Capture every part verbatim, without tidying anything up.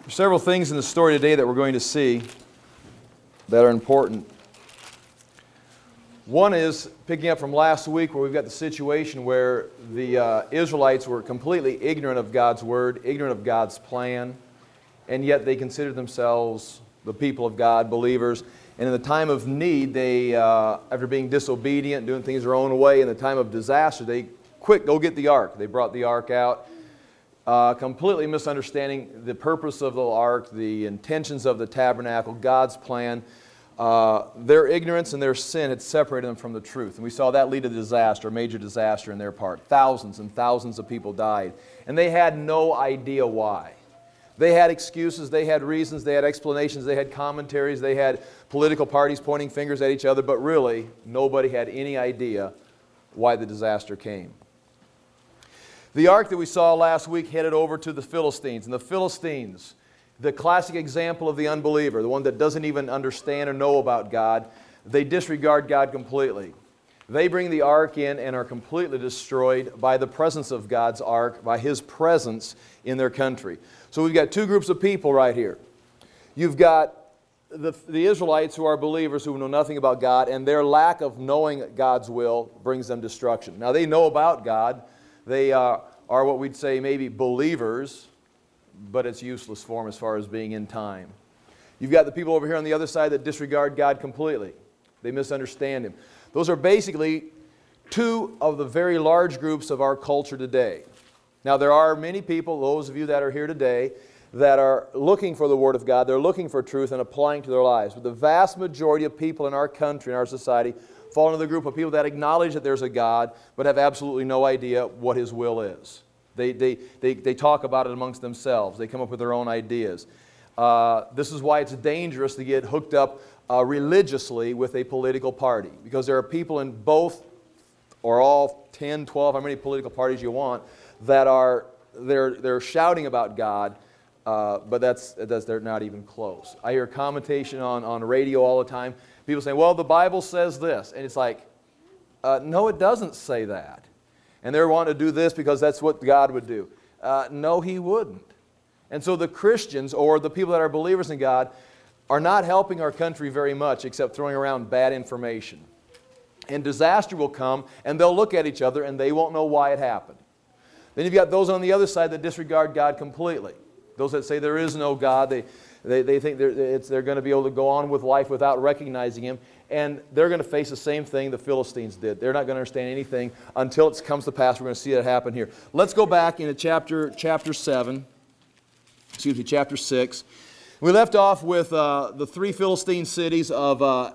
There's several things in the story today that we're going to see that are important. One is picking up from last week where we've got the situation where the uh, Israelites were completely ignorant of God's Word, ignorant of God's plan, and yet they considered themselves the people of God, believers. And in the time of need, they, uh, after being disobedient, doing things their own way, in the time of disaster, they, quick, go get the ark. They brought the ark out. Uh, completely misunderstanding the purpose of the ark, the intentions of the tabernacle, God's plan. Uh, their ignorance and their sin had separated them from the truth. And we saw that lead to disaster, a major disaster in their part. Thousands and thousands of people died. And they had no idea why. They had excuses, they had reasons, they had explanations, they had commentaries, they had political parties pointing fingers at each other, but really, nobody had any idea why the disaster came. The ark that we saw last week headed over to the Philistines. And the Philistines, the classic example of the unbeliever, the one that doesn't even understand or know about God, they disregard God completely. They bring the ark in and are completely destroyed by the presence of God's ark, by His presence in their country. So we've got two groups of people right here. You've got the, the Israelites who are believers who know nothing about God, and their lack of knowing God's will brings them destruction. Now they know about God. They uh, are what we'd say maybe believers, but it's useless for them as far as being in time. You've got the people over here on the other side that disregard God completely. They misunderstand Him. Those are basically two of the very large groups of our culture today. Now there are many people, those of you that are here today, that are looking for the Word of God. They're looking for truth and applying to their lives. But the vast majority of people in our country, in our society, fall into the group of people that acknowledge that there's a God, but have absolutely no idea what His will is. They, they, they, they talk about it amongst themselves. They come up with their own ideas. Uh, this is why it's dangerous to get hooked up uh, religiously with a political party, because there are people in both or all ten, twelve, how many political parties you want, that are they're, they're shouting about God, uh, but that's, that's, they're not even close. I hear commentation on, on radio all the time. People saying, well, the Bible says this. And it's like, uh, no, it doesn't say that. And they're wanting to do this because that's what God would do. Uh, no, He wouldn't. And so the Christians, or the people that are believers in God, are not helping our country very much except throwing around bad information. And disaster will come, and they'll look at each other, and they won't know why it happened. Then you've got those on the other side that disregard God completely. Those that say there is no God, they, they, they think they're, it's, they're going to be able to go on with life without recognizing Him. And they're going to face the same thing the Philistines did. They're not going to understand anything until it comes to pass. We're going to see it happen here. Let's go back into chapter, chapter seven. Excuse me, chapter six. We left off with uh, the three Philistine cities of uh,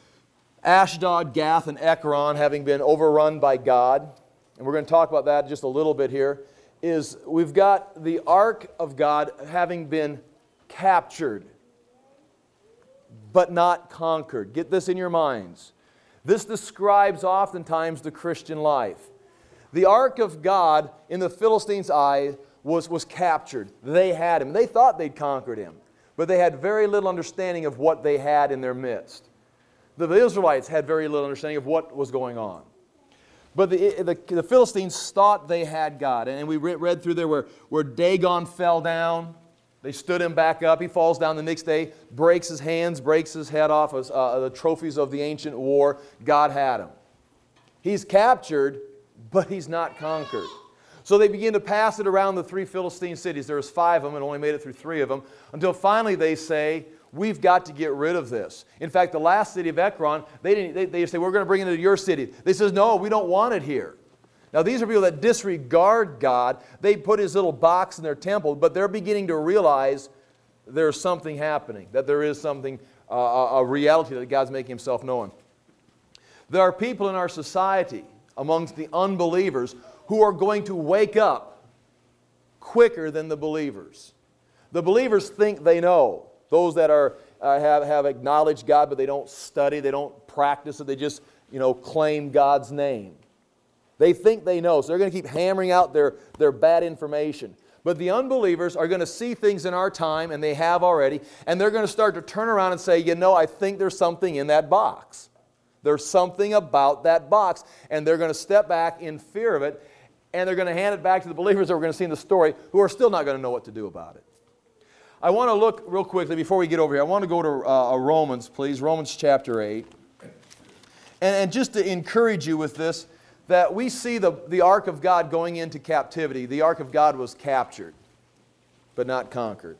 Ashdod, Gath, and Ekron having been overrun by God. And we're going to talk about that just a little bit here. Is we've got the ark of God having been captured, but not conquered. Get this in your minds. This describes oftentimes the Christian life. The ark of God in the Philistines' eye was, was captured. They had Him. They thought they'd conquered Him, but they had very little understanding of what they had in their midst. The Israelites had very little understanding of what was going on. But the, the, the Philistines thought they had God. And we read through there where, where Dagon fell down. They stood him back up. He falls down the next day, breaks his hands, breaks his head off, uh, the trophies of the ancient war. God had him. He's captured, but he's not conquered. So they begin to pass it around the three Philistine cities. There was five of them and only made it through three of them, until finally they say, we've got to get rid of this. In fact, the last city of Ekron, they, didn't, they, they say, we're going to bring it into your city. They says, no, we don't want it here. Now, these are people that disregard God. They put His little box in their temple, but they're beginning to realize there's something happening, that there is something, uh, a reality that God's making Himself known. There are people in our society, amongst the unbelievers, who are going to wake up quicker than the believers. The believers think they know. Those that are, uh, have, have acknowledged God, but they don't study, they don't practice it, they just, you know, claim God's name. They think they know, so they're going to keep hammering out their, their bad information. But the unbelievers are going to see things in our time, and they have already, and they're going to start to turn around and say, you know, I think there's something in that box. There's something about that box, and they're going to step back in fear of it, and they're going to hand it back to the believers that we're going to see in the story, who are still not going to know what to do about it. I want to look real quickly before we get over here. I want to go to uh, Romans, please. Romans chapter eight. And, and just to encourage you with this, that we see the, the ark of God going into captivity. The ark of God was captured, but not conquered.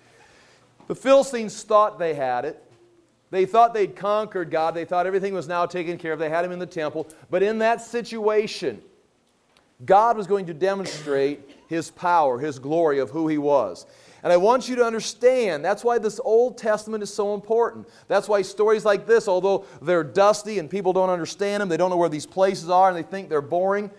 The Philistines thought they had it. They thought they'd conquered God. They thought everything was now taken care of. They had Him in the temple. But in that situation, God was going to demonstrate His power, His glory of who He was. And I want you to understand, that's why this Old Testament is so important. That's why stories like this, although they're dusty and people don't understand them, they don't know where these places are and they think they're boring,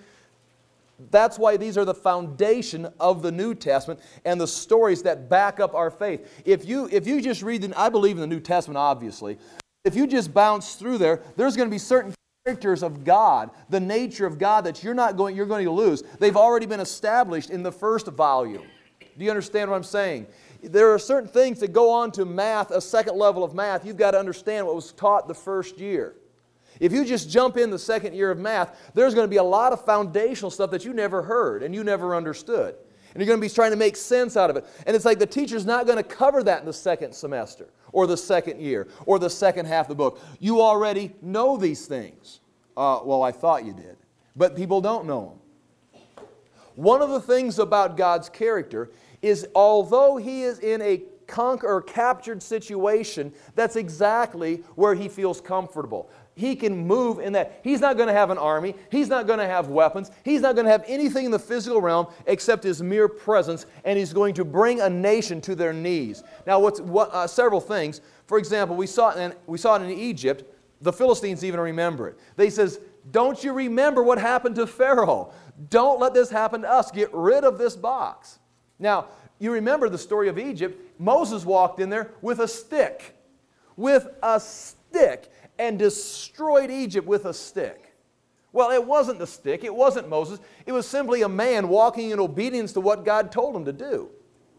that's why these are the foundation of the New Testament and the stories that back up our faith. If you, if you just read, the, I believe in the New Testament obviously, if you just bounce through there, there's going to be certain characters of God, the nature of God that you're not going, you're going to lose. They've already been established in the first volume. Do you understand what I'm saying? There are certain things that go on to math, a second level of math. You've got to understand what was taught the first year. If you just jump in the second year of math, there's going to be a lot of foundational stuff that you never heard and you never understood. And you're going to be trying to make sense out of it. And it's like the teacher's not going to cover that in the second semester or the second year or the second half of the book. You already know these things. Uh, well, I thought you did. But people don't know them. One of the things about God's character is although He is in a conquer or captured situation, that's exactly where He feels comfortable. He can move in that. He's not going to have an army. He's not going to have weapons. He's not going to have anything in the physical realm except His mere presence, and He's going to bring a nation to their knees. Now, what's what, uh, several things. For example, we saw it in, we saw it in Egypt. The Philistines even remember it. They says, "Don't you remember what happened to Pharaoh? Don't let this happen to us. Get rid of this box." Now, you remember the story of Egypt. Moses walked in there with a stick. With a stick. And destroyed Egypt with a stick. Well, it wasn't the stick. It wasn't Moses. It was simply a man walking in obedience to what God told him to do.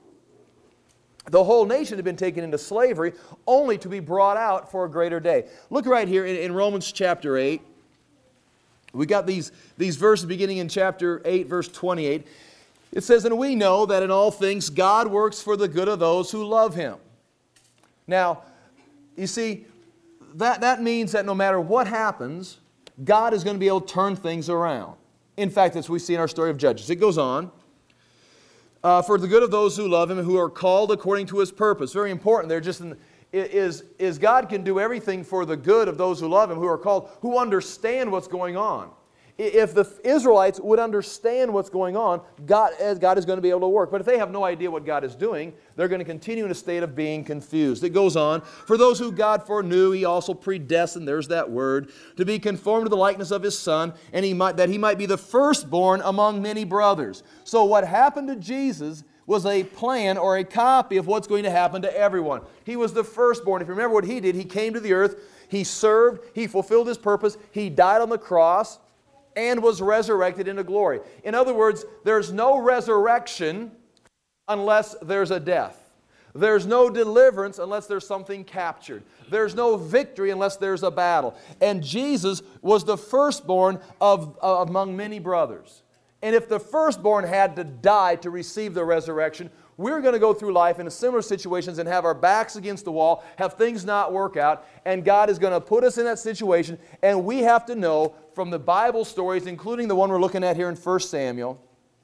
The whole nation had been taken into slavery only to be brought out for a greater day. Look right here in, in Romans chapter eight. We got these, these verses beginning in chapter eight, verse twenty-eight. It says, "And we know that in all things God works for the good of those who love Him." Now, you see, that, that means that no matter what happens, God is going to be able to turn things around. In fact, as we see in our story of Judges. It goes on. Uh, for the good of those who love Him, who are called according to His purpose. Very important there. Just in, is, is God can do everything for the good of those who love Him, who are called, who understand what's going on. If the Israelites would understand what's going on, God, God is going to be able to work. But if they have no idea what God is doing, they're going to continue in a state of being confused. It goes on, "For those who God foreknew, He also predestined," there's that word, "to be conformed to the likeness of His Son, and he might, that He might be the firstborn among many brothers." So what happened to Jesus was a plan or a copy of what's going to happen to everyone. He was the firstborn. If you remember what He did, He came to the earth, He served, He fulfilled His purpose, He died on the cross, and was resurrected into glory. In other words, there's no resurrection unless there's a death. There's no deliverance unless there's something captured. There's no victory unless there's a battle. And Jesus was the firstborn of, uh, among many brothers. And if the firstborn had to die to receive the resurrection, we're going to go through life in similar situations and have our backs against the wall, have things not work out, and God is going to put us in that situation, and we have to know from the Bible stories, including the one we're looking at here in First Samuel,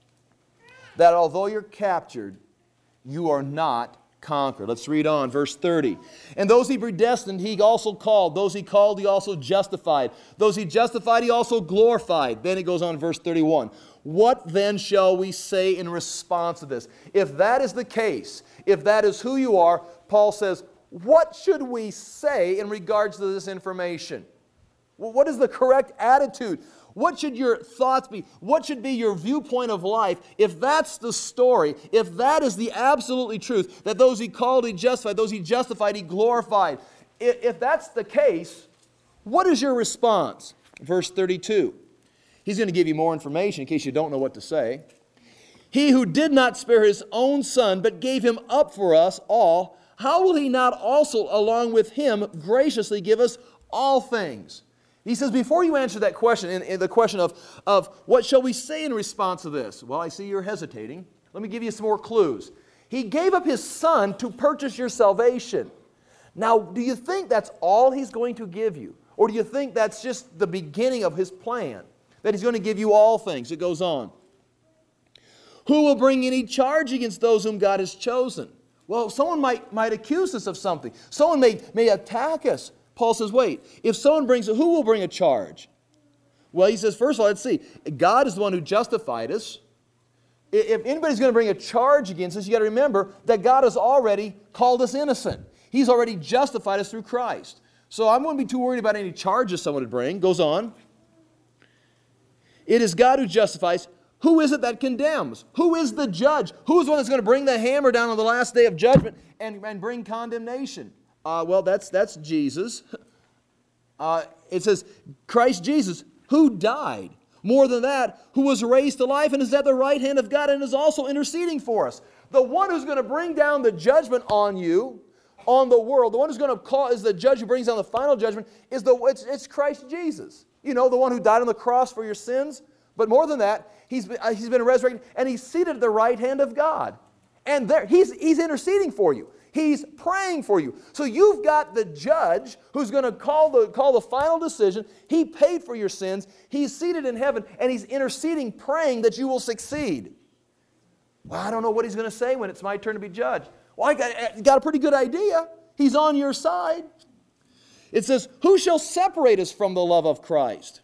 that although you're captured, you are not conquered. Let's read on, verse thirty. "And those He predestined, He also called. Those He called, He also justified. Those He justified, He also glorified." Then it goes on, verse thirty-one. "What then shall we say in response to this?" If that is the case, if that is who you are, Paul says, what should we say in regards to this information? Well, what is the correct attitude? What should your thoughts be? What should be your viewpoint of life if that's the story, if that is the absolutely truth, that those He called, He justified, those He justified, He glorified? If, if that's the case, what is your response? Verse thirty-two. He's going to give you more information in case you don't know what to say. "He who did not spare His own Son, but gave Him up for us all, how will He not also, along with Him, graciously give us all things?" He says, before you answer that question, in, in the question of, of what shall we say in response to this? Well, I see you're hesitating. Let me give you some more clues. He gave up His Son to purchase your salvation. Now, do you think that's all He's going to give you? Or do you think that's just the beginning of His plan? That He's going to give you all things? It goes on. Who will bring any charge against those whom God has chosen? Well, someone might, might accuse us of something. Someone may, may attack us. Paul says, wait, if someone brings, who will bring a charge? Well, he says, first of all, let's see. God is the one who justified us. If anybody's going to bring a charge against us, you've got to remember that God has already called us innocent. He's already justified us through Christ. So I wouldn't be too worried about any charges someone would bring. Goes on. It is God who justifies. Who is it that condemns? Who is the judge? Who is the one that's going to bring the hammer down on the last day of judgment and, and bring condemnation? Uh, well, that's, that's Jesus. Uh, it says, Christ Jesus, who died. More than that, who was raised to life and is at the right hand of God and is also interceding for us. The one who's going to bring down the judgment on you, on the world, the one who's going to call, is the judge who brings down the final judgment, is the, it's, it's Christ Jesus. You know, the one who died on the cross for your sins. But more than that, he's been, uh, he's been resurrected and He's seated at the right hand of God. And there, he's, he's interceding for you. He's praying for you. So you've got the judge who's going to call the, call the final decision. He paid for your sins. He's seated in heaven and He's interceding, praying that you will succeed. Well, I don't know what He's going to say when it's my turn to be judged. Well, I got, I got a pretty good idea. He's on your side. It says, who shall separate us from the love of Christ?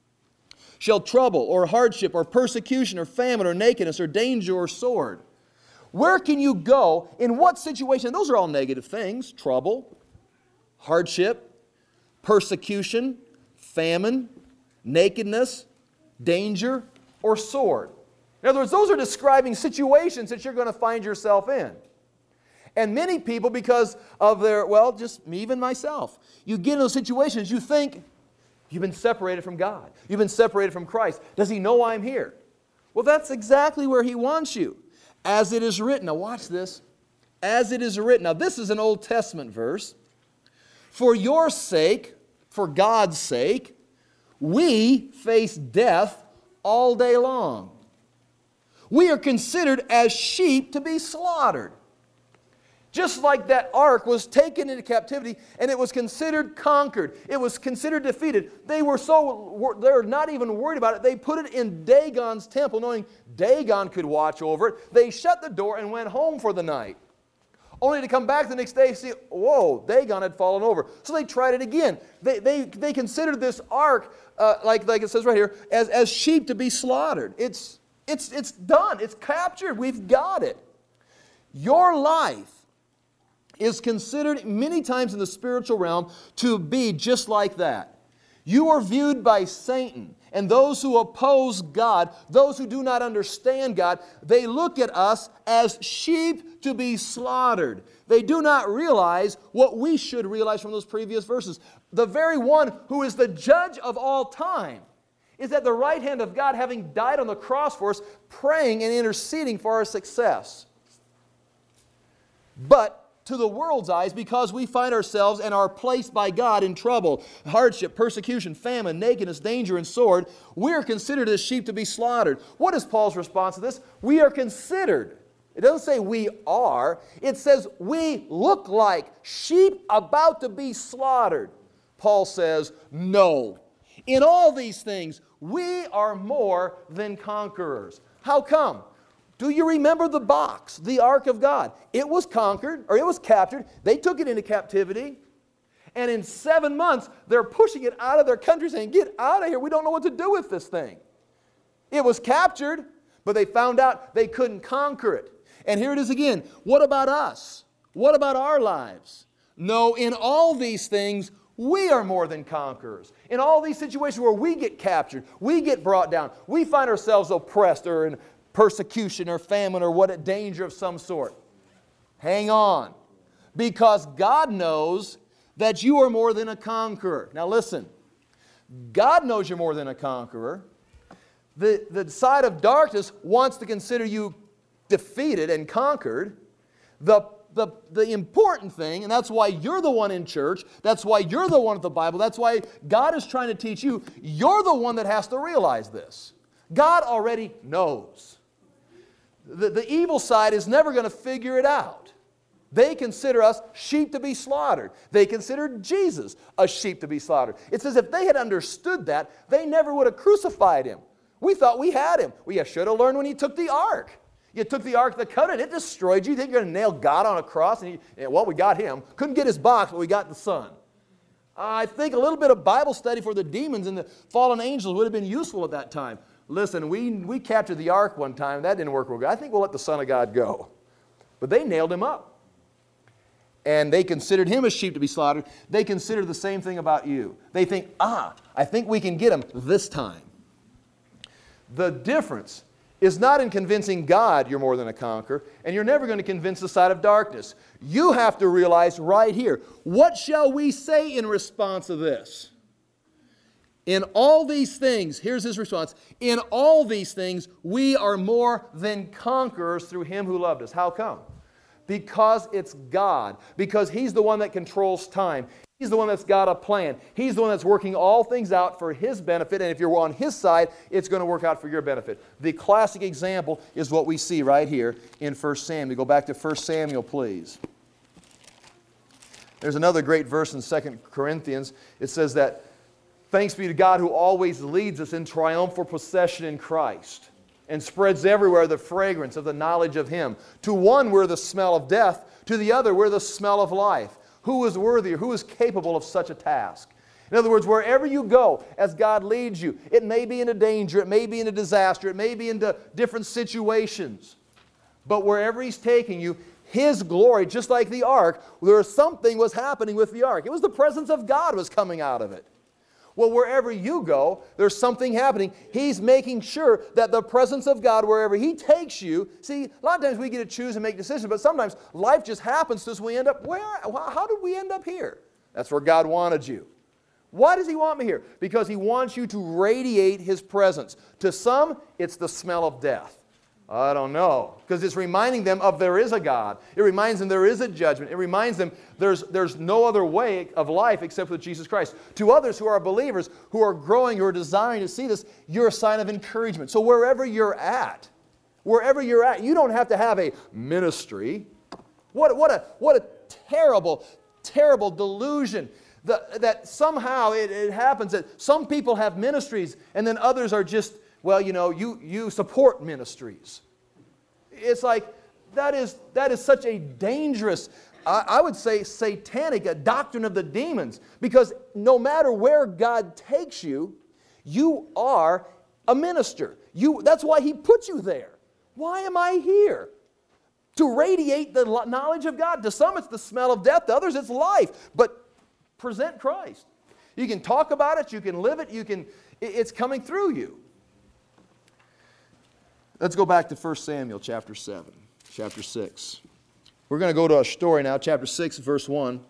Shall trouble or hardship or persecution or famine or nakedness or danger or sword? Where can you go? In what situation? Those are all negative things. Trouble, hardship, persecution, famine, nakedness, danger, or sword. In other words, those are describing situations that you're going to find yourself in. And many people, because of their, well, just me, even myself, you get in those situations, you think you've been separated from God. You've been separated from Christ. Does He know I'm here? Well, that's exactly where He wants you. As it is written. Now watch this. As it is written. Now this is an Old Testament verse. For your sake, for God's sake, we face death all day long. We are considered as sheep to be slaughtered. Just like that ark was taken into captivity and it was considered conquered. It was considered defeated. They were so, they were not even worried about it. They put it in Dagon's temple knowing Dagon could watch over it. They shut the door and went home for the night. Only to come back the next day and see, whoa, Dagon had fallen over. So they tried it again. They, they, they considered this ark, uh, like, like it says right here, as, as sheep to be slaughtered. It's, it's, it's done. It's captured. We've got it. Your life is considered many times in the spiritual realm to be just like that. You are viewed by Satan and those who oppose God, those who do not understand God. They look at us as sheep to be slaughtered. They do not realize what we should realize from those previous verses. The very one who is the judge of all time is at the right hand of God, having died on the cross for us, praying and interceding for our success. But to the world's eyes, because we find ourselves and are placed by God in trouble, hardship, persecution, famine, nakedness, danger, and sword, we are considered as sheep to be slaughtered. What is Paul's response to this? We are considered. It doesn't say we are. It says we look like sheep about to be slaughtered. Paul says, no. In all these things, we are more than conquerors. How come? Do you remember the box, the ark of God? It was conquered, or it was captured. They took it into captivity. And in seven months, they're pushing it out of their country saying, get out of here. We don't know what to do with this thing. It was captured, but they found out they couldn't conquer it. And here it is again. What about us? What about our lives? No, in all these things, we are more than conquerors. In all these situations where we get captured, we get brought down, we find ourselves oppressed or in persecution or famine or what a danger of some sort. Hang on. Because God knows that you are more than a conqueror. Now listen. God knows you're more than a conqueror. The, the side of darkness wants to consider you defeated and conquered. The, the, the important thing, and that's why you're the one in church, that's why you're the one at the Bible, that's why God is trying to teach you, you're the one that has to realize this. God already knows. the, the evil side is never going to figure it out. They consider us sheep to be slaughtered. They considered Jesus a sheep to be slaughtered. It says if they had understood that, they never would have crucified him. We thought we had him. We should have learned when he took the ark. You took the Ark of the Covenant, it destroyed you. You think you're going to nail God on a cross? And he, well, we got him. Couldn't get his box, but we got the Son. I think a little bit of Bible study for the demons and the fallen angels would have been useful at that time. Listen, we, we captured the Ark one time. That didn't work real good. I think we'll let the Son of God go. But they nailed him up. And they considered him a sheep to be slaughtered. They consider the same thing about you. They think, ah, I think we can get him this time. The difference is not in convincing God you're more than a conqueror, and you're never going to convince the side of darkness. You have to realize right here, what shall we say in response to this? In all these things, here's his response, in all these things we are more than conquerors through him who loved us. How come? Because it's God. Because he's the one that controls time. He's the one that's got a plan. He's the one that's working all things out for his benefit, and if you're on his side, it's going to work out for your benefit. The classic example is what we see right here in First Samuel. Go back to First Samuel, please. There's another great verse in Second Corinthians. It says that, thanks be to God who always leads us in triumphal procession in Christ and spreads everywhere the fragrance of the knowledge of him. To one we're the smell of death, to the other we're the smell of life. Who is worthy or who is capable of such a task? In other words, wherever you go, as God leads you, it may be into danger, it may be into disaster, it may be into different situations. But wherever he's taking you, his glory, just like the ark, there was something was happening with the ark. It was the presence of God was coming out of it. Well, wherever you go, there's something happening. He's making sure that the presence of God, wherever he takes you, see, a lot of times we get to choose and make decisions, but sometimes life just happens to us. We end up, where, how did we end up here? That's where God wanted you. Why does he want me here? Because he wants you to radiate his presence. To some, it's the smell of death. I don't know. Because it's reminding them of there is a God. It reminds them there is a judgment. It reminds them there's, there's no other way of life except with Jesus Christ. To others who are believers, who are growing, who are desiring to see this, you're a sign of encouragement. So wherever you're at, wherever you're at, you don't have to have a ministry. What, what, a, what a terrible, terrible delusion. The, that somehow it, it happens that some people have ministries and then others are just, well, you know, you, you support ministries. It's like, that is, that is such a dangerous, I, I would say satanic, a doctrine of the demons. Because no matter where God takes you, you are a minister. You, that's why he put you there. Why am I here? To radiate the knowledge of God. To some it's the smell of death, to others it's life. But present Christ. You can talk about it, you can live it, you can, it's coming through you. Let's go back to First Samuel chapter seven, chapter six. We're going to go to a story now, chapter six, verse one.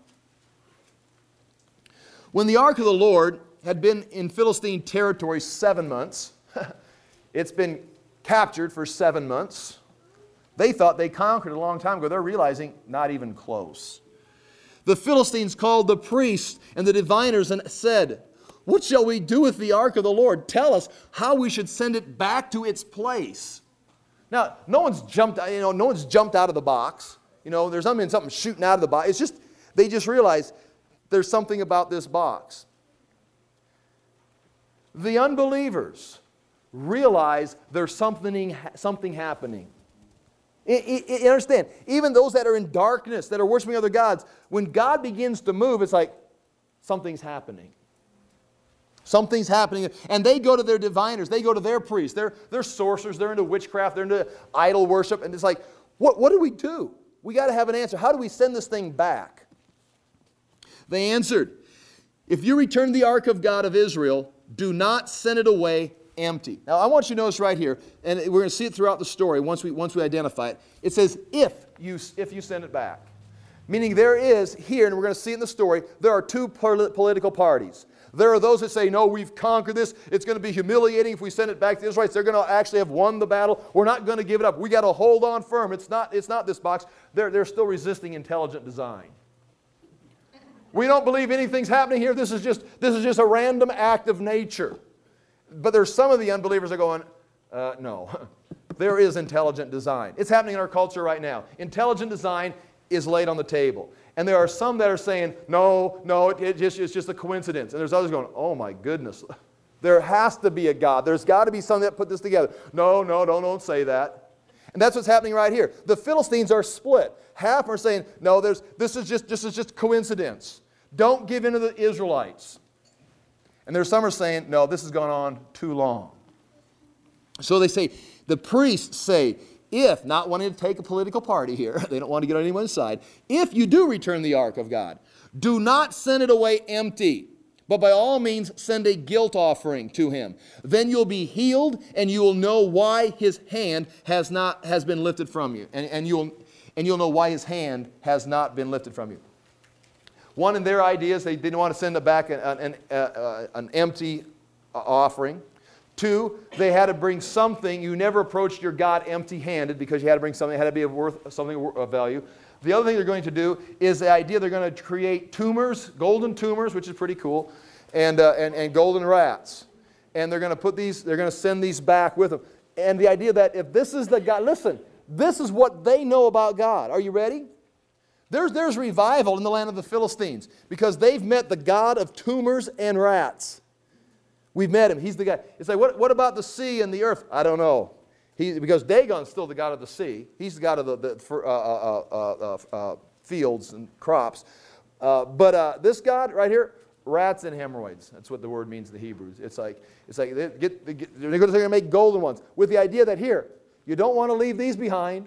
When the ark of the Lord had been in Philistine territory seven months, it's been captured for seven months. They thought they conquered a long time ago. They're realizing not even close. The Philistines called the priests and the diviners and said, "What shall we do with the ark of the Lord? Tell us how we should send it back to its place." Now, no one's jumped, you know, no one's jumped out of the box. You know, there's something, something shooting out of the box. It's just, they just realize there's something about this box. The unbelievers realize there's something, something happening. You understand? Even those that are in darkness, that are worshiping other gods, when God begins to move, it's like something's happening. Something's happening. And they go to their diviners. They go to their priests. They're, they're sorcerers. They're into witchcraft. They're into idol worship. And it's like, what, what do we do? We got to have an answer. How do we send this thing back? They answered, "If you return the ark of God of Israel, do not send it away empty." Now, I want you to notice right here, and we're going to see it throughout the story once we, once we identify it. It says, if you, if you send it back. Meaning there is here, and we're going to see it in the story, there are two political parties. There are those that say, no, we've conquered this. It's going to be humiliating if we send it back to the Israelites. They're going to actually have won the battle. We're not going to give it up. We got to hold on firm. It's not, it's not this box. They're, they're still resisting intelligent design. We don't believe anything's happening here. This is just, this is just a random act of nature. But there's some of the unbelievers that are going, uh, no. there is intelligent design. It's happening in our culture right now. Intelligent design is laid on the table. And there are some that are saying, no, no, it, it just, it's just a coincidence. And there's others going, oh my goodness. There has to be a God. There's got to be something that put this together. No, no, no, don't say that. And that's what's happening right here. The Philistines are split. Half are saying, no, there's, this, is just, this is just coincidence. Don't give in to the Israelites. And there's some are saying, no, this has gone on too long. So they say, the priests say, if, not wanting to take a political party here, they don't want to get on anyone's side, if you do return the ark of God, do not send it away empty, but by all means send a guilt offering to him. Then you'll be healed, and you will know why his hand has not has been lifted from you. And, and, you'll, and you'll know why his hand has not been lifted from you. One in their ideas, they didn't want to send it back an, an, uh, an empty offering. Two, they had to bring something. You never approached your God empty-handed because you had to bring something. It had to be of worth, something of value. The other thing they're going to do is the idea they're going to create tumors, golden tumors, which is pretty cool, and, uh, and, and golden rats. And they're going to put these, they're going to send these back with them. And the idea that if this is the God, listen, this is what they know about God. Are you ready? There's, there's revival in the land of the Philistines because they've met the God of tumors and rats. We've met him. He's the guy. It's like, what, what about the sea and the earth? I don't know. He, because Dagon's still the god of the sea. He's the god of the, the for, uh, uh, uh, uh, uh, fields and crops. Uh, but uh, this God right here, rats and hemorrhoids. That's what the word means in the Hebrews. It's like, it's like they get, they get, they're going to make golden ones with the idea that here, you don't want to leave these behind.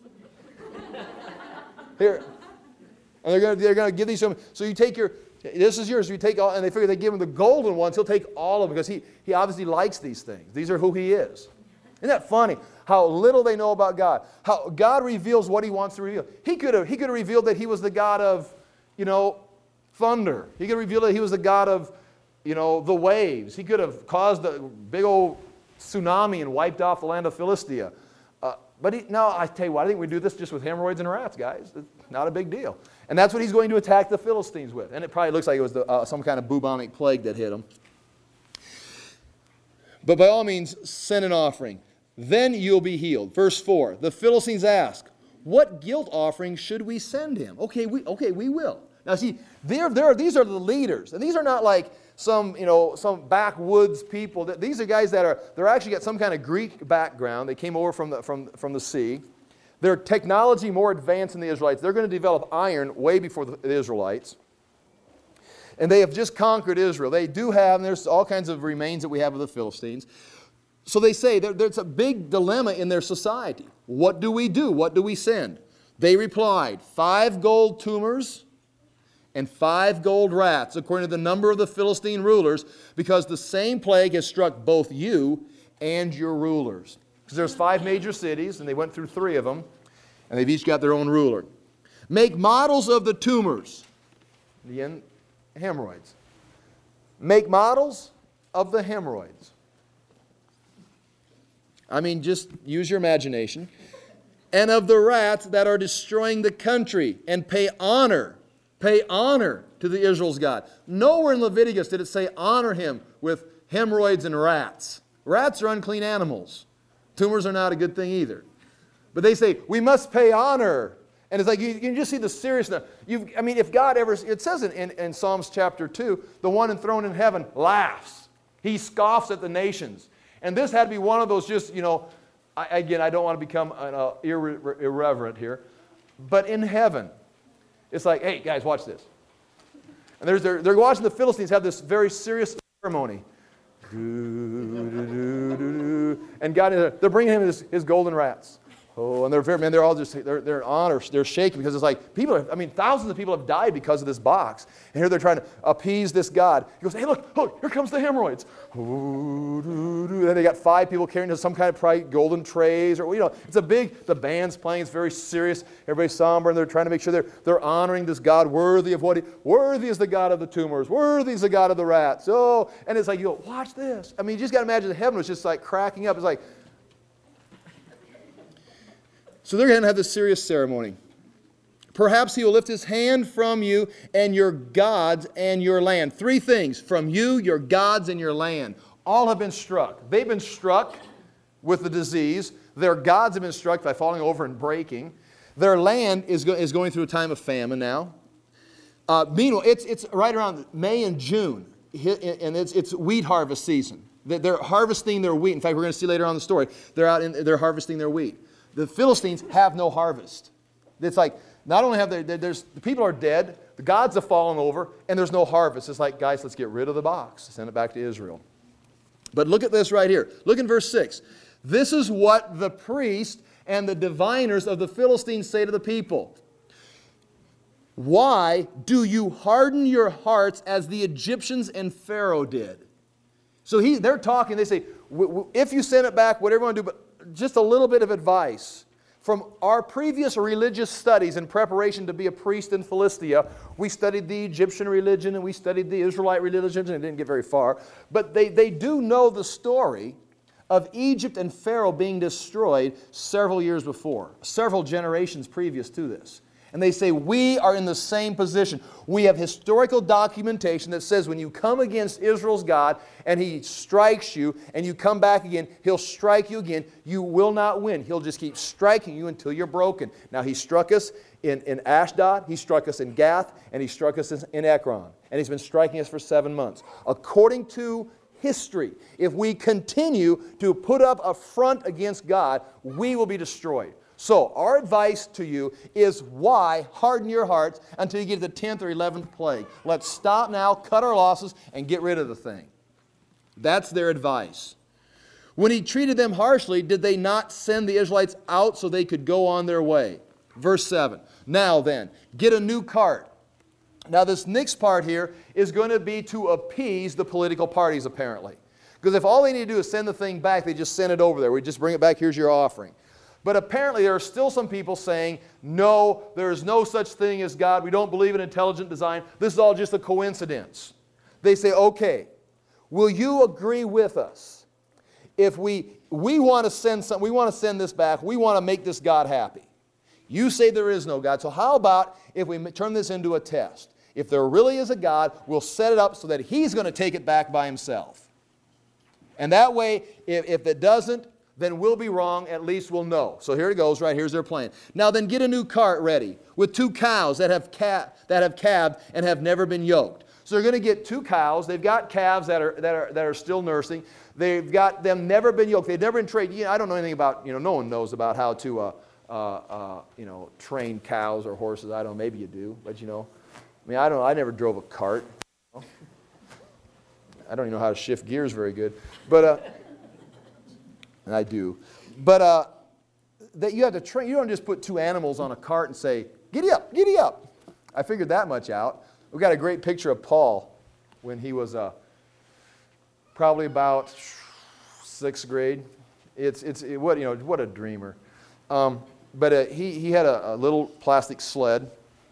Here. And they're going to, they're going to give these to him. So you take your... This is yours. You take all, and they figure they give him the golden ones. He'll take all of them because he, he obviously likes these things. These are who he is. Isn't that funny? How little they know about God. How God reveals what he wants to reveal. He could have, he could have revealed that he was the God of, you know, thunder. He could have revealed that he was the God of, you know, the waves. He could have caused a big old tsunami and wiped off the land of Philistia. Uh, but he, no, I tell you what, I think we do this just with hemorrhoids and rats, guys. It's not a big deal. And that's what he's going to attack the Philistines with. And it probably looks like it was the, uh, some kind of bubonic plague that hit them. But by all means, send an offering. Then you'll be healed. Verse four, the Philistines ask, what guilt offering should we send him? Okay, we, okay, we will. Now see, they're, they're, these are the leaders. And these are not like some, you know, some backwoods people. These are guys that are, they're actually got some kind of Greek background. They came over from the, from, from the sea. Their technology more advanced than the Israelites. They're going to develop iron way before the Israelites. And they have just conquered Israel. They do have, and there's all kinds of remains that we have of the Philistines. So they say there, there's a big dilemma in their society. What do we do? What do we send? They replied, five gold tumors and five gold rats, according to the number of the Philistine rulers, because the same plague has struck both you and your rulers. Because there's five major cities, and they went through three of them, and they've each got their own ruler. Make models of the tumors, the hemorrhoids. Make models of the hemorrhoids. I mean, just use your imagination. And of the rats that are destroying the country, and pay honor, pay honor to the Israel's God. Nowhere in Leviticus did it say honor him with hemorrhoids and rats. Rats are unclean animals. Tumors are not a good thing either. But they say, we must pay honor. And it's like, you, you can just see the seriousness. You've, I mean, if God ever, it says in, in, in Psalms chapter two, the one enthroned in heaven laughs. He scoffs at the nations. And this had to be one of those just, you know, I, again, I don't want to become an, uh, irre irreverent here. But in heaven, it's like, hey, guys, watch this. And there's, they're, they're watching the Philistines have this very serious ceremony. And God, they're bringing him his, his golden rats. Oh, and they're very, man, they're all just, they're, they're in honor, they're shaking because it's like, people are, I mean, thousands of people have died because of this box. And here they're trying to appease this God. He goes, hey, look, look, here comes the hemorrhoids. And then they got five people carrying some kind of bright golden trays, or, you know, it's a big, the band's playing, it's very serious, everybody's somber, and they're trying to make sure they're, they're honoring this God worthy of what he, worthy is the God of the tumors, worthy is the God of the rats. Oh, and it's like, you go, watch this. I mean, you just got to imagine the heaven was just like cracking up. It's like, so they're going to have this serious ceremony. Perhaps he will lift his hand from you and your gods and your land. Three things. From you, your gods, and your land. All have been struck. They've been struck with the disease. Their gods have been struck by falling over and breaking. Their land is, go, is going through a time of famine now. Uh, meanwhile, it's, it's right around May and June, and it's, it's wheat harvest season. They're harvesting their wheat. In fact, we're going to see later on in the story, they're out in, they're harvesting their wheat. The Philistines have no harvest. It's like, not only have they, there's, the people are dead, the gods have fallen over, and there's no harvest. It's like, guys, let's get rid of the box, send it back to Israel. But look at this right here. Look in verse six. This is what the priest and the diviners of the Philistines say to the people. Why do you harden your hearts as the Egyptians and Pharaoh did? So he, they're talking, they say, if you send it back, whatever you want to do, but just a little bit of advice. From our previous religious studies in preparation to be a priest in Philistia, we studied the Egyptian religion and we studied the Israelite religion, and it didn't get very far. But they, they do know the story of Egypt and Pharaoh being destroyed several years before, several generations previous to this. And they say, we are in the same position. We have historical documentation that says when you come against Israel's God and He strikes you and you come back again, He'll strike you again. You will not win. He'll just keep striking you until you're broken. Now, He struck us in, in Ashdod, He struck us in Gath, and He struck us in Ekron. And He's been striking us for seven months. According to history, if we continue to put up a front against God, we will be destroyed. So, our advice to you is why harden your hearts until you get to the tenth or eleventh plague. Let's stop now, cut our losses, and get rid of the thing. That's their advice. When He treated them harshly, did they not send the Israelites out so they could go on their way? Verse seven. Now then, get a new cart. Now this next part here is going to be to appease the political parties apparently. Because if all they need to do is send the thing back, they just send it over there. We just bring it back, here's your offering. But apparently there are still some people saying, no, there is no such thing as God. We don't believe in intelligent design. This is all just a coincidence. They say, okay, will you agree with us? If we, we want to send some, we want to send this back, we want to make this God happy. You say there is no God, so how about if we turn this into a test? If there really is a God, we'll set it up so that He's going to take it back by Himself. And that way, if, if it doesn't, then we'll be wrong, at least we'll know. So here it goes, right? Here's their plan. Now then get a new cart ready with two cows that have, ca that have calved and have never been yoked. So they're going to get two cows. They've got calves that are, that are, that are still nursing. They've got them never been yoked. They've never been trained. You know, I don't know anything about, you know, no one knows about how to, uh, uh, uh, you know, train cows or horses. I don't know, maybe you do, but you know. I mean, I don't know. I never drove a cart. You know? I don't even know how to shift gears very good. But, uh, and I do. But uh, that you have to train. You don't just put two animals on a cart and say, giddy up, giddy up. I figured that much out. We've got a great picture of Paul when he was uh, probably about sixth grade. It's, it's, it, what, you know, what a dreamer. Um, but uh, he, he had a, a little plastic sled.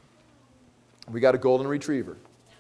We got a golden retriever.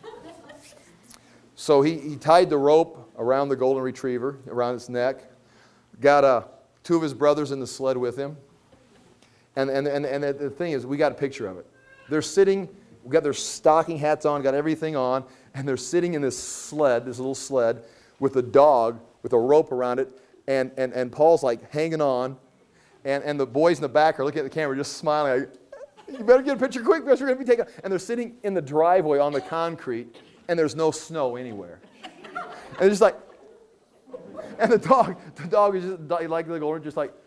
So he, he tied the rope around the golden retriever, around its neck. Got uh, two of his brothers in the sled with him. And, and, and, and the thing is, we got a picture of it. They're sitting, we got their stocking hats on, got everything on, and they're sitting in this sled, this little sled, with a dog, with a rope around it, and, and, and Paul's like hanging on, and, and the boys in the back are looking at the camera just smiling, like, you better get a picture quick because we're going to be taken. And they're sitting in the driveway on the concrete, and there's no snow anywhere. And they're just like, and the dog, the dog is just like the golden, just like,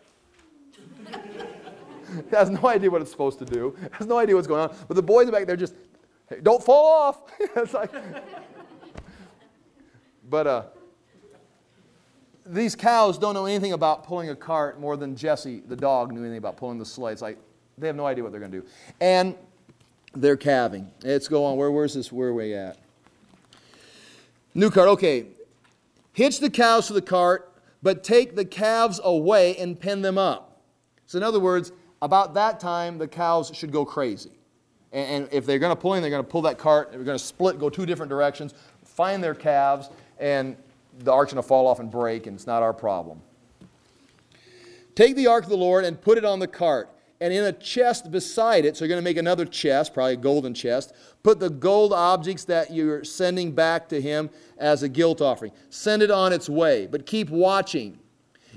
has no idea what it's supposed to do, has no idea what's going on. But the boys in the back, they're just, hey, don't fall off. It's like, but uh, these cows don't know anything about pulling a cart more than Jesse, the dog, knew anything about pulling the sleigh. It's like, they have no idea what they're going to do. And they're calving. Let's go on. Where, where's this? Where are we at? New cart. Okay. Hitch the cows to the cart, but take the calves away and pen them up. So in other words, about that time, the cows should go crazy. And, and if they're going to pull in, they're going to pull that cart. They're going to split, go two different directions, find their calves, and the ark's going to fall off and break, and it's not our problem. Take the ark of the Lord and put it on the cart. And in a chest beside it, so you're going to make another chest, probably a golden chest, put the gold objects that you're sending back to him as a guilt offering. Send it on its way, but keep watching.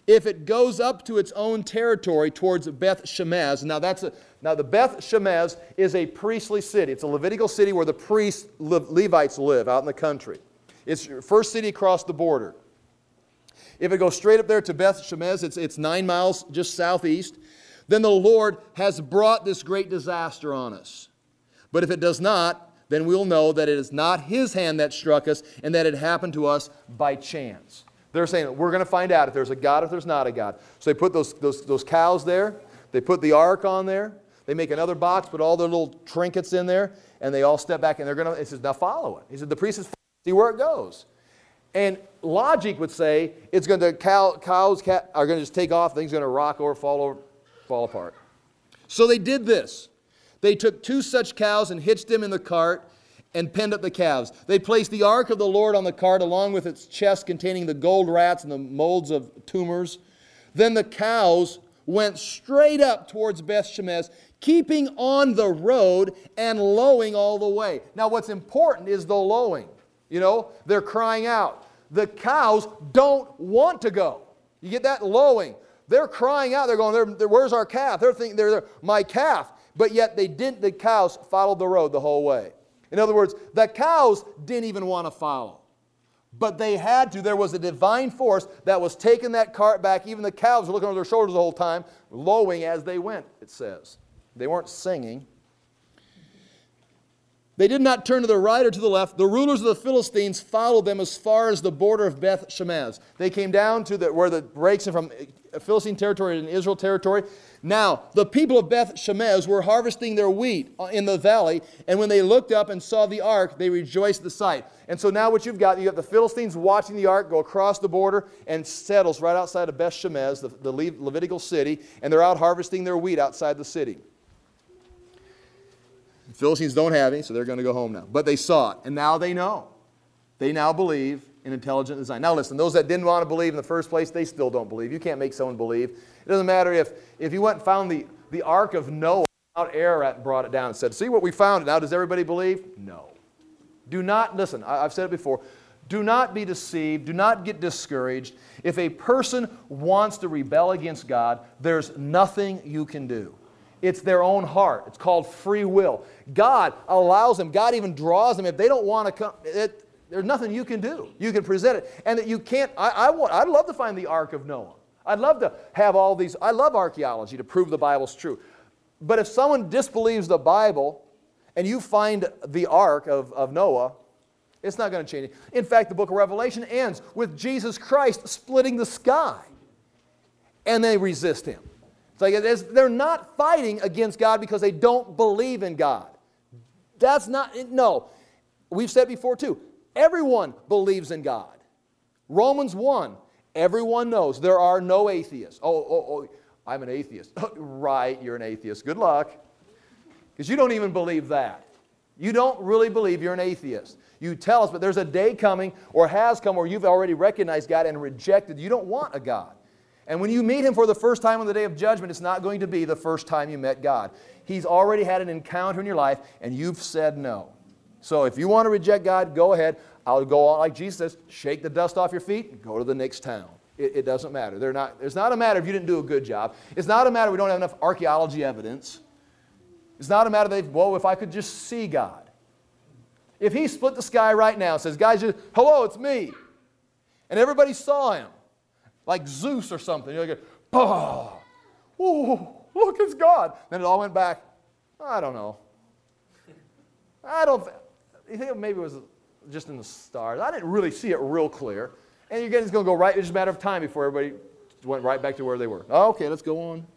if it goes up to its own territory towards Beth Shemesh. Now, that's a, now the Beth Shemesh is a priestly city. It's a Levitical city where the priests, Le- Levites live out in the country. It's your first city across the border. If it goes straight up there to Beth Shemesh, it's, it's nine miles just southeast. Then the Lord has brought this great disaster on us. But if it does not, then we'll know that it is not His hand that struck us and that it happened to us by chance. They're saying, we're going to find out if there's a God, if there's not a God. So they put those, those, those cows there. They put the ark on there. They make another box, put all their little trinkets in there, and they all step back, and they're going to, he says, now follow it. He said, the priest says, see where it goes. And logic would say, it's going to, cow, cows cat, are going to just take off, things are going to rock over, fall over, fall apart. So they did this. They took two such cows and hitched them in the cart, and penned up the calves. They placed the ark of the Lord on the cart along with its chest containing the gold rats and the molds of tumors. Then the cows went straight up towards Beth Shemesh, keeping on the road and lowing all the way. Now what's important is the lowing. You know, they're crying out. The cows don't want to go. You get that? Lowing. They're crying out. They're going, they're, they're, where's our calf? They're thinking, they're, they're my calf. But yet they didn't, the cows followed the road the whole way. In other words, the cows didn't even want to follow. But they had to. There was a divine force that was taking that cart back. Even the cows were looking over their shoulders the whole time, lowing as they went, it says. They weren't singing. They did not turn to the right or to the left. The rulers of the Philistines followed them as far as the border of Beth Shemesh. They came down to the, where the breaks in from Philistine territory and Israel territory. Now, the people of Beth Shemesh were harvesting their wheat in the valley, and when they looked up and saw the ark, they rejoiced at the sight. And so now what you've got, you've got the Philistines watching the ark go across the border and settles right outside of Beth Shemesh, the, the Levitical city, and they're out harvesting their wheat outside the city. The Philistines don't have any, so they're going to go home now. But they saw it, and now they know. They now believe in intelligent design. Now listen, those that didn't want to believe in the first place, they still don't believe. You can't make someone believe. It doesn't matter if, if you went and found the, the Ark of Noah, Mount Ararat, and brought it down and said, see what we found, now does everybody believe? No. Do not, listen, I, I've said it before, do not be deceived, do not get discouraged. If a person wants to rebel against God, there's nothing you can do. It's their own heart. It's called free will. God allows them. God even draws them. If they don't want to come, it, there's nothing you can do. You can present it. And that you can't, I, I want, I'd love to find the Ark of Noah. I'd love to have all these, I love archaeology to prove the Bible's true. But if someone disbelieves the Bible and you find the Ark of, of Noah, it's not going to change it. In fact, the book of Revelation ends with Jesus Christ splitting the sky. And they resist Him. It's like they're not fighting against God because they don't believe in God. That's not, no. We've said before too, everyone believes in God. Romans one, everyone knows there are no atheists. Oh, oh, oh, I'm an atheist. Right, you're an atheist. Good luck. Because you don't even believe that. You don't really believe you're an atheist. You tell us, but there's a day coming or has come where you've already recognized God and rejected. You don't want a God. And when you meet Him for the first time on the day of judgment, it's not going to be the first time you met God. He's already had an encounter in your life, and you've said no. So if you want to reject God, go ahead. I'll go on like Jesus says, shake the dust off your feet and go to the next town. It, it doesn't matter. They're not, it's not a matter if you didn't do a good job. It's not a matter we don't have enough archaeology evidence. It's not a matter that, well, if I could just see God. If He split the sky right now and says, guys, just, hello, it's me. And everybody saw Him. Like Zeus or something. You're like, oh, oh, look, it's God. Then it all went back. I don't know. I don't th- you think maybe it was just in the stars. I didn't really see it real clear. And you're getting, it's going to go right, it's just a matter of time before everybody went right back to where they were. Okay, let's go on.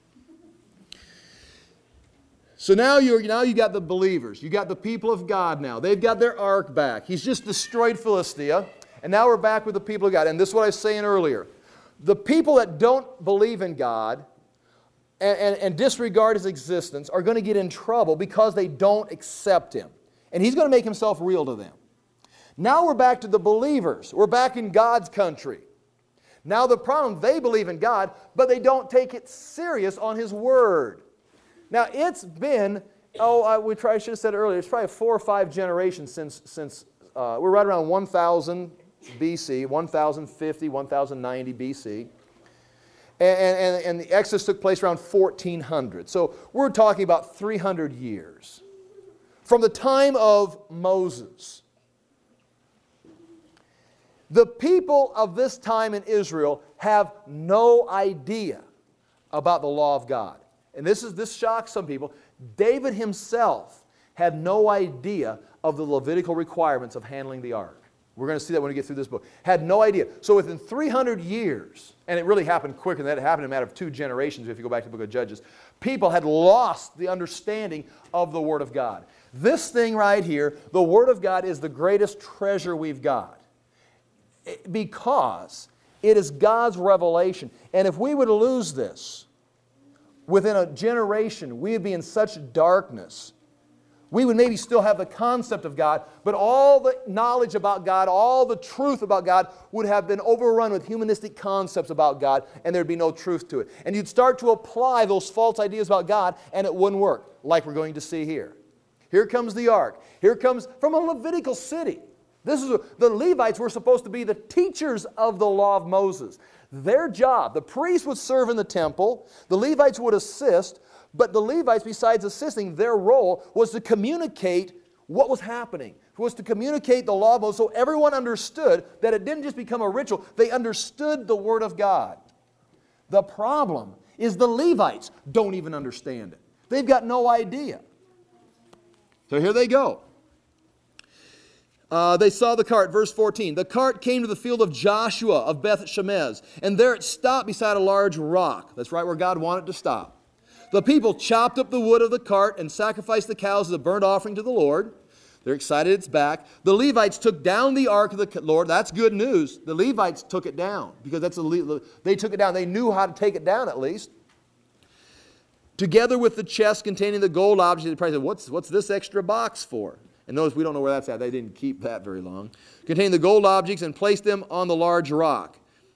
So now you're now you got the believers. You got the people of God now. They've got their ark back. He's just destroyed Philistia. And now we're back with the people of God. And this is what I was saying earlier. The people that don't believe in God and, and, and disregard His existence are going to get in trouble because they don't accept Him. And He's going to make Himself real to them. Now we're back to the believers. We're back in God's country. Now the problem, they believe in God, but they don't take it serious on His Word. Now it's been, oh, I, we probably should have said it earlier, it's probably four or five generations since, since uh, we're right around one thousand B C, one thousand fifty, one thousand ninety B C. And, and, and the Exodus took place around fourteen hundred. So we're talking about three hundred years. From the time of Moses. The people of this time in Israel have no idea about the law of God. And this, is, this shocks some people. David himself had no idea of the Levitical requirements of handling the ark. We're going to see that when we get through this book. Had no idea. So within three hundred years, and it really happened quicker than that, it happened in a matter of two generations if you go back to the book of Judges, people had lost the understanding of the Word of God. This thing right here, the Word of God, is the greatest treasure we've got. Because it is God's revelation. And if we were to lose this, within a generation, we would be in such darkness. We would maybe still have the concept of God, but all the knowledge about God, all the truth about God would have been overrun with humanistic concepts about God, and there'd be no truth to it. And you'd start to apply those false ideas about God, and it wouldn't work, like we're going to see here. Here comes the ark. Here comes from a Levitical city. This is a, the Levites were supposed to be the teachers of the law of Moses. Their job, the priests would serve in the temple, the Levites would assist, but the Levites, besides assisting, their role was to communicate what was happening. It was to communicate the law of Moses so everyone understood that it didn't just become a ritual, they understood the Word of God. The problem is the Levites don't even understand it. They've got no idea. So here they go. Uh, they saw the cart, verse fourteen. The cart came to the field of Joshua of Beth Shemesh, and there it stopped beside a large rock. That's right where God wanted it to stop. The people chopped up the wood of the cart and sacrificed the cows as a burnt offering to the Lord. They're excited it's back. The Levites took down the ark of the Lord. That's good news. The Levites took it down because that's a, they took it down. They knew how to take it down at least. Together with the chest containing the gold objects, they probably said, what's, what's this extra box for? And notice we don't know where that's at. They didn't keep that very long. Containing the gold objects and placed them on the large rock.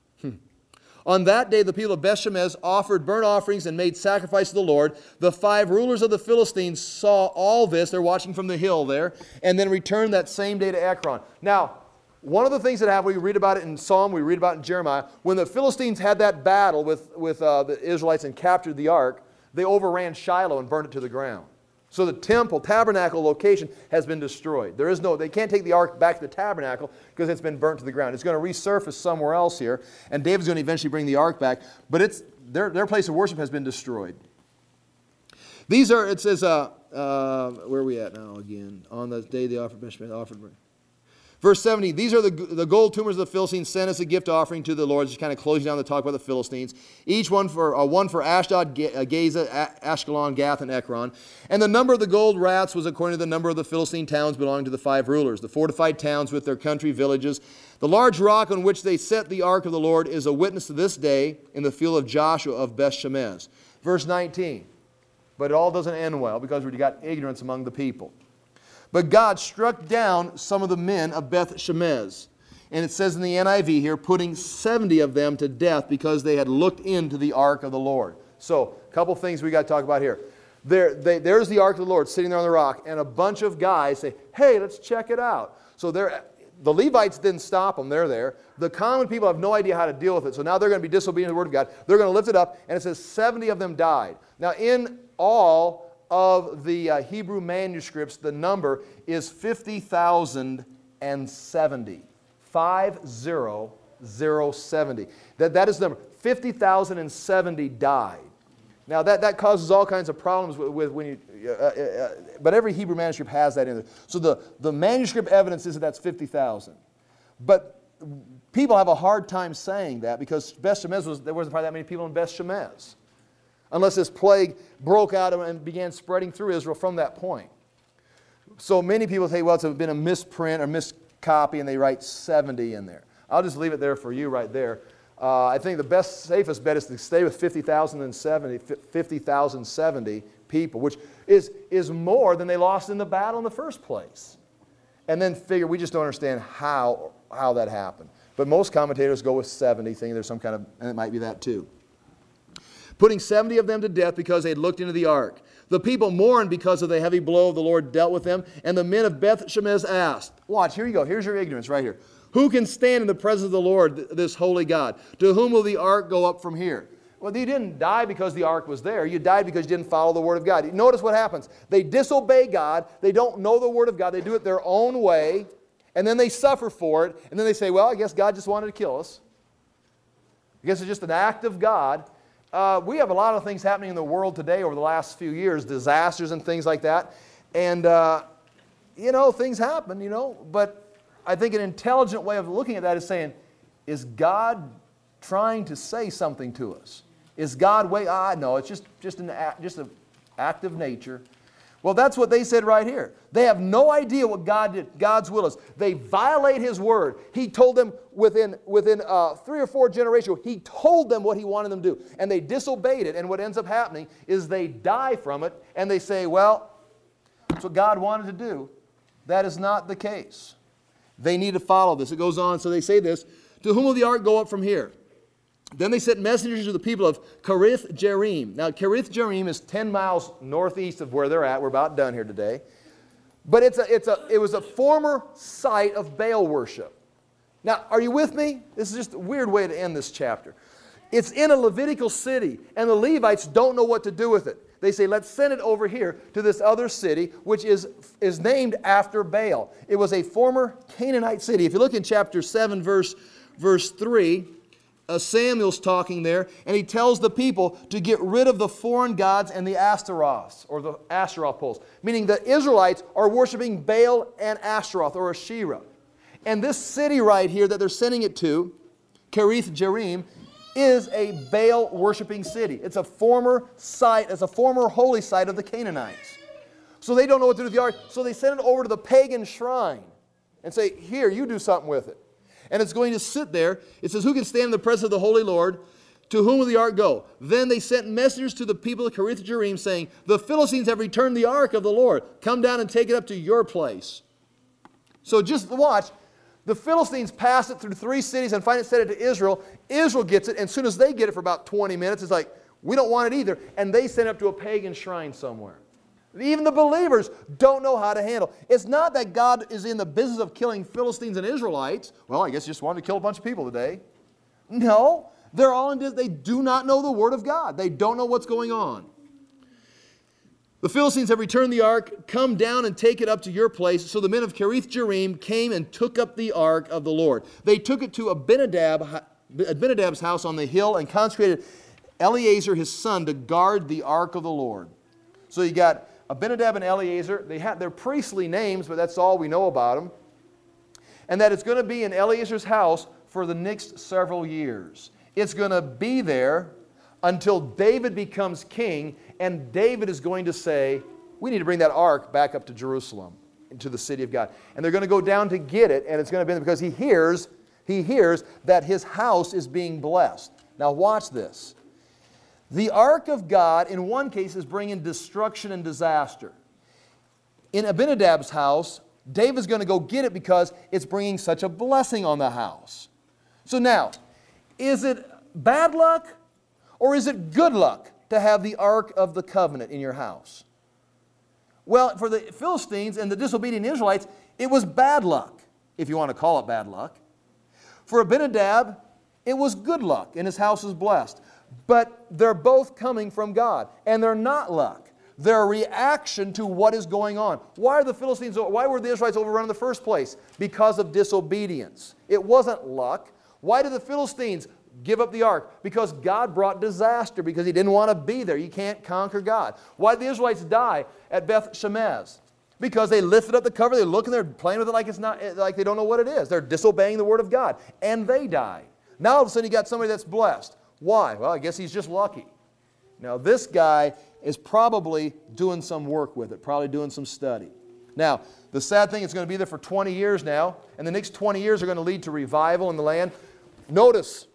On that day, the people of Beth Shemesh offered burnt offerings and made sacrifice to the Lord. The five rulers of the Philistines saw all this. They're watching from the hill there. And then returned that same day to Ekron. Now, one of the things that happened, we read about it in Psalm, we read about it in Jeremiah. When the Philistines had that battle with, with uh, the Israelites and captured the ark, they overran Shiloh and burned it to the ground. So the temple, tabernacle location has been destroyed. There is no, they can't take the ark back to the tabernacle because it's been burnt to the ground. It's going to resurface somewhere else here, and David's going to eventually bring the ark back, but it's, their, their place of worship has been destroyed. These are, it says, uh, uh, where are we at now again? On the day they offered, offered Verse seventy, these are the, the gold tumors of the Philistines sent as a gift offering to the Lord. Just kind of closing down the talk about the Philistines. Each one for uh, one for Ashdod, Gaza, Ashkelon, Gath, and Ekron. And the number of the gold rats was according to the number of the Philistine towns belonging to the five rulers, the fortified towns with their country villages. The large rock on which they set the ark of the Lord is a witness to this day in the field of Joshua of Beth Shemesh. Verse nineteen, but it all doesn't end well because we've got ignorance among the people. But God struck down some of the men of Beth Shemesh. And it says in the N I V here, putting seventy of them to death because they had looked into the ark of the Lord. So, a couple things we got to talk about here. There, they, there's the ark of the Lord sitting there on the rock, and a bunch of guys say, hey, let's check it out. So they're, the Levites didn't stop them. They're there. The common people have no idea how to deal with it. So now they're going to be disobedient to the Word of God. They're going to lift it up, and it says seventy of them died. Now, in all of the uh, Hebrew manuscripts, the number is fifty thousand seventy. five zero zero seventy. That, that is the number. fifty thousand seventy died. Now that, that causes all kinds of problems with, with when you, uh, uh, but every Hebrew manuscript has that in there. So the, the manuscript evidence is that that's fifty thousand. But people have a hard time saying that because Beth Shemesh was, there wasn't probably that many people in Beth Shemesh. Unless this plague broke out and began spreading through Israel from that point. So many people say, well, it's been a misprint or miscopy, and they write seventy in there. I'll just leave it there for you right there. Uh, I think the best, safest bet is to stay with fifty thousand seventy, fifty thousand seventy people, which is, is more than they lost in the battle in the first place. And then figure, we just don't understand how, how that happened. But most commentators go with seventy, thinking there's some kind of, and it might be that too. Putting seventy of them to death because they had looked into the ark. The people mourned because of the heavy blow the Lord dealt with them, and the men of Beth Shemesh asked, watch, here you go, here's your ignorance right here. Who can stand in the presence of the Lord, this holy God? To whom will the ark go up from here? Well, you didn't die because the ark was there. You died because you didn't follow the Word of God. Notice what happens. They disobey God. They don't know the Word of God. They do it their own way. And then they suffer for it. And then they say, well, I guess God just wanted to kill us. I guess it's just an act of God. Uh, we have a lot of things happening in the world today over the last few years, disasters and things like that. And, uh, you know, things happen, you know. But I think an intelligent way of looking at that is saying, is God trying to say something to us? Is God way, ah, no, it's just, just an act, just an act of nature. Well, that's what they said right here. They have no idea what God did, God's will is. They violate His Word. He told them within, within uh, three or four generations, He told them what He wanted them to do. And they disobeyed it. And what ends up happening is they die from it. And they say, well, that's what God wanted to do. That is not the case. They need to follow this. It goes on. So they say this, to whom will the ark go up from here? Then they sent messengers to the people of Kiriath Jearim. Now, Kiriath Jearim is ten miles northeast of where they're at. We're about done here today. But it's a, it's a, it was a former site of Baal worship. Now, are you with me? This is just a weird way to end this chapter. It's in a Levitical city, and the Levites don't know what to do with it. They say, let's send it over here to this other city, which is, is named after Baal. It was a former Canaanite city. If you look in chapter seven, verse, verse three, Uh, Samuel's talking there, and he tells the people to get rid of the foreign gods and the Ashtaroths, or the Asheroth poles, meaning the Israelites are worshiping Baal and Ashtaroth, or Asherah. And this city right here that they're sending it to, Kiriath Jearim, is a Baal worshiping city. It's a former site, it's a former holy site of the Canaanites. So they don't know what to do with the ark, so they send it over to the pagan shrine and say, here, you do something with it. And it's going to sit there. It says, who can stand in the presence of the holy Lord? To whom will the ark go? Then they sent messengers to the people of Kiriath Jearim, saying, the Philistines have returned the ark of the Lord. Come down and take it up to your place. So just watch. The Philistines pass it through three cities and finally send it to Israel. Israel gets it, and as soon as they get it for about twenty minutes, it's like, we don't want it either. And they send it up to a pagan shrine somewhere. Even the believers don't know how to handle. It's not that God is in the business of killing Philistines and Israelites. Well, I guess he just wanted to kill a bunch of people today. No, they're all in this. They do not know the Word of God. They don't know what's going on. The Philistines have returned the ark. Come down and take it up to your place. So the men of Kiriath Jearim came and took up the ark of the Lord. They took it to Abinadab, Abinadab's house on the hill and consecrated Eleazar his son to guard the ark of the Lord. So you got Abinadab and Eleazar, they have their priestly names, but that's all we know about them. And that it's going to be in Eleazar's house for the next several years. It's going to be there until David becomes king, and David is going to say, we need to bring that ark back up to Jerusalem, into the city of God. And they're going to go down to get it, and it's going to be because he hears, he hears that his house is being blessed. Now watch this. The ark of God, in one case, is bringing destruction and disaster. In Abinadab's house, David's going to go get it because it's bringing such a blessing on the house. So now, is it bad luck or is it good luck to have the Ark of the Covenant in your house? Well, for the Philistines and the disobedient Israelites, it was bad luck, if you want to call it bad luck. For Abinadab, it was good luck, and his house is blessed. But they're both coming from God, and they're not luck. They're a reaction to what is going on. Why are the Philistines, why were the Israelites overrun in the first place? Because of disobedience. It wasn't luck. Why did the Philistines give up the ark? Because God brought disaster, because He didn't want to be there. You can't conquer God. Why did the Israelites die at Beth Shemesh? Because they lifted up the cover, they look and they're playing with it like it's not, like they don't know what it is. They're disobeying the Word of God, and they died. Now all of a sudden you got somebody that's blessed. Why? Well, I guess he's just lucky. Now this guy is probably doing some work with it, probably doing some study. Now, the sad thing, it's going to be there for twenty years now, and the next twenty years are going to lead to revival in the land. Notice,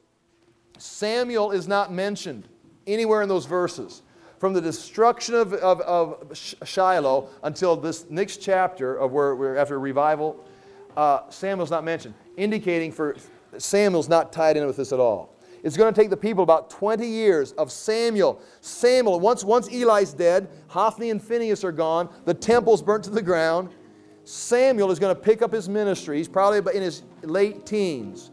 Samuel is not mentioned anywhere in those verses. From the destruction of, of, of Shiloh until this next chapter of where we're after revival, uh, Samuel's not mentioned, indicating for Samuel's not tied in with this at all. It's going to take the people about twenty years of Samuel. Samuel, once, once Eli's dead, Hophni and Phinehas are gone, the temple's burnt to the ground. Samuel is going to pick up his ministry. He's probably in his late teens.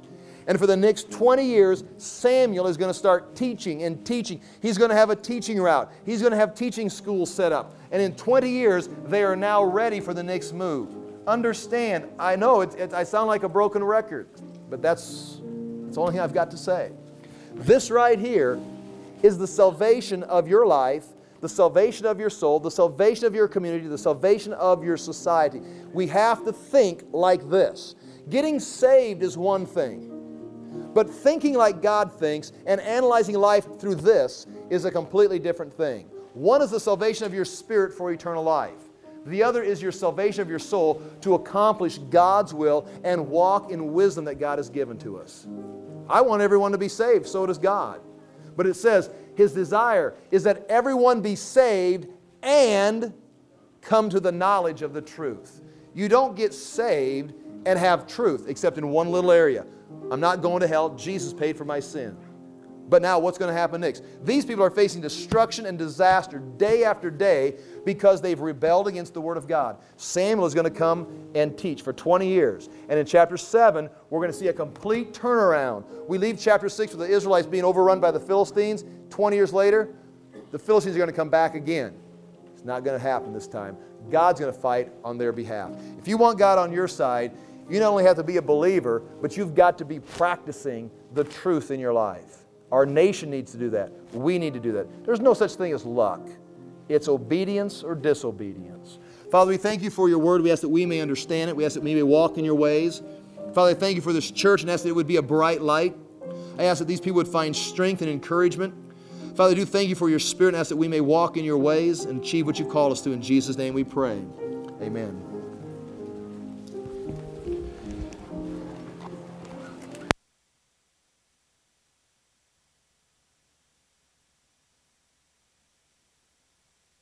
And for the next twenty years, Samuel is going to start teaching and teaching. He's going to have a teaching route. He's going to have teaching schools set up. And in twenty years, they are now ready for the next move. Understand, I know it, it, I sound like a broken record, but that's, that's the only thing I've got to say. This right here is the salvation of your life, the salvation of your soul, the salvation of your community, the salvation of your society. We have to think like this. Getting saved is one thing. But thinking like God thinks and analyzing life through this is a completely different thing. One is the salvation of your spirit for eternal life. The other is your salvation of your soul to accomplish God's will and walk in wisdom that God has given to us. I want everyone to be saved, so does God. But it says His desire is that everyone be saved and come to the knowledge of the truth. You don't get saved and have truth except in one little area. I'm not going to hell. Jesus paid for my sin. But now what's going to happen next? These people are facing destruction and disaster day after day because they've rebelled against the Word of God. Samuel is going to come and teach for twenty years. And in chapter seven, we're going to see a complete turnaround. We leave chapter six with the Israelites being overrun by the Philistines. twenty years later, the Philistines are going to come back again. It's not going to happen this time. God's going to fight on their behalf. If you want God on your side, you not only have to be a believer, but you've got to be practicing the truth in your life. Our nation needs to do that. We need to do that. There's no such thing as luck. It's obedience or disobedience. Father, we thank You for Your Word. We ask that we may understand it. We ask that we may walk in Your ways. Father, I thank You for this church and ask that it would be a bright light. I ask that these people would find strength and encouragement. Father, I do thank You for Your Spirit and ask that we may walk in Your ways and achieve what You've called us to. In Jesus' name we pray. Amen.